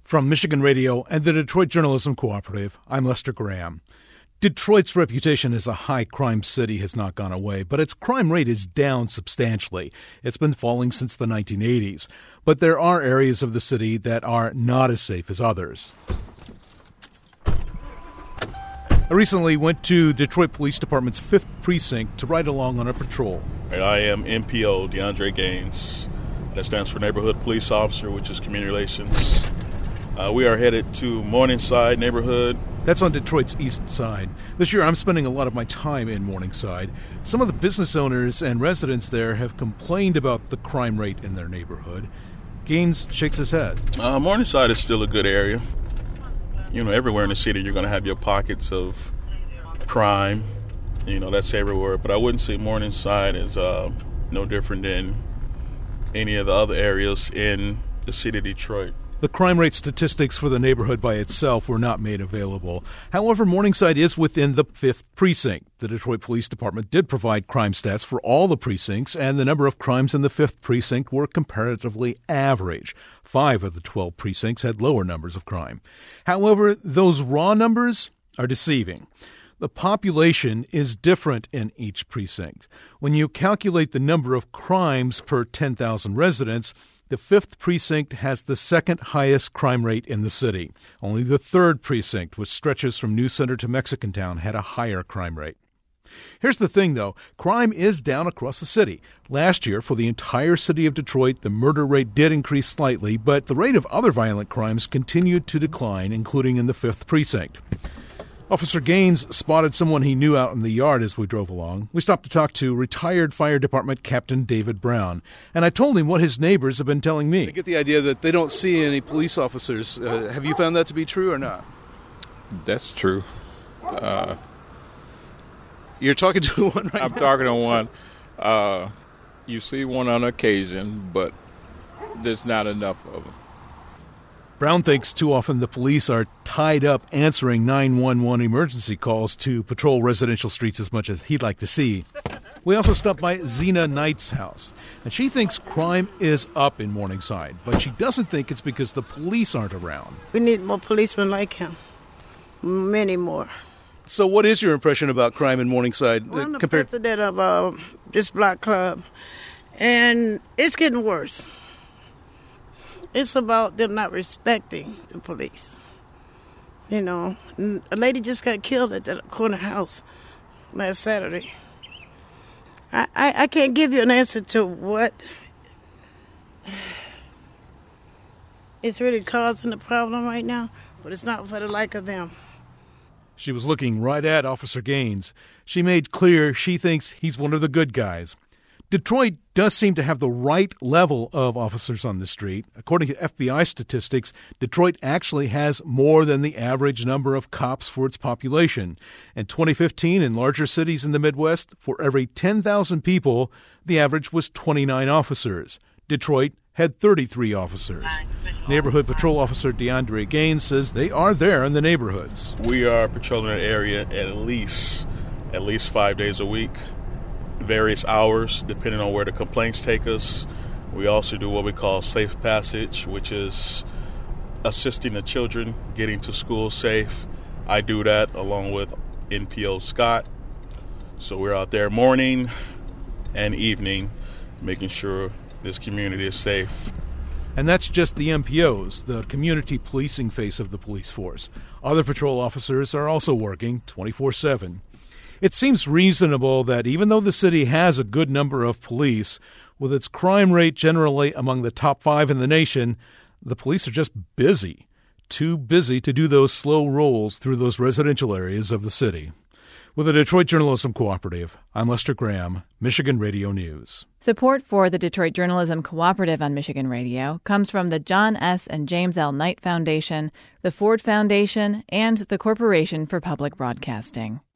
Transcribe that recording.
From Michigan Radio and the Detroit Journalism Cooperative, I'm Lester Graham. Detroit's reputation as a high-crime city has not gone away, but its crime rate is down substantially. It's been falling since the 1980s. But there are areas of the city that are not as safe as others. I recently went to Detroit Police Department's 5th Precinct to ride along on a patrol. I am NPO DeAndre Gaines. That stands for Neighborhood Police Officer, which is community relations. We are headed to Morningside neighborhood. That's on Detroit's east side. This year I'm spending a lot of my time in Morningside. Some of the business owners and residents there have complained about the crime rate in their neighborhood. Gaines shakes his head. Morningside is still a good area. You know, everywhere in the city you're going to have your pockets of crime. You know, that's everywhere. But I wouldn't say Morningside is no different than any of the other areas in the city of Detroit. The crime rate statistics for the neighborhood by itself were not made available. However, Morningside is within the 5th Precinct. The Detroit Police Department did provide crime stats for all the precincts, and the number of crimes in the 5th Precinct were comparatively average. 5 of the 12 precincts had lower numbers of crime. However, those raw numbers are deceiving. The population is different in each precinct. When you calculate the number of crimes per 10,000 residents, the 5th Precinct has the second highest crime rate in the city. Only the 3rd Precinct, which stretches from New Center to Mexicantown, had a higher crime rate. Here's the thing, though. Crime is down across the city. Last year, for the entire city of Detroit, the murder rate did increase slightly, but the rate of other violent crimes continued to decline, including in the 5th Precinct. Officer Gaines spotted someone he knew out in the yard as we drove along. We stopped to talk to retired Fire Department Captain David Brown, and I told him what his neighbors have been telling me. I get the idea that they don't see any police officers. Have you found that to be true or not? That's true. You're talking to one right now? I'm talking to one. You see one on occasion, but there's not enough of them. Brown thinks too often the police are tied up answering 911 emergency calls to patrol residential streets as much as he'd like to see. We also stopped by Zena Knight's house, and she thinks crime is up in Morningside, but she doesn't think it's because the police aren't around. We need more policemen like him. Many more. So what is your impression about crime in Morningside? I'm the president of this block club, and it's getting worse. It's about them not respecting the police. You know, a lady just got killed at the corner house last Saturday. I can't give you an answer to what is really causing the problem right now, but it's not for the like of them. She was looking right at Officer Gaines. She made clear she thinks he's one of the good guys. Detroit does seem to have the right level of officers on the street. According to FBI statistics, Detroit actually has more than the average number of cops for its population. In 2015, in larger cities in the Midwest, for every 10,000 people, the average was 29 officers. Detroit had 33 officers. Neighborhood Patrol Officer DeAndre Gaines says they are there in the neighborhoods. We are patrolling an area at least 5 days a week. Various hours, depending on where the complaints take us. We also do what we call safe passage, which is assisting the children getting to school safe. I do that along with NPO Scott. So we're out there morning and evening making sure this community is safe. And that's just the MPOs, the community policing face of the police force. Other patrol officers are also working 24/7. It seems reasonable that even though the city has a good number of police, with its crime rate generally among the top 5 in the nation, the police are just busy. Too busy to do those slow rolls through those residential areas of the city. With the Detroit Journalism Cooperative, I'm Lester Graham, Michigan Radio News. Support for the Detroit Journalism Cooperative on Michigan Radio comes from the John S. and James L. Knight Foundation, the Ford Foundation, and the Corporation for Public Broadcasting.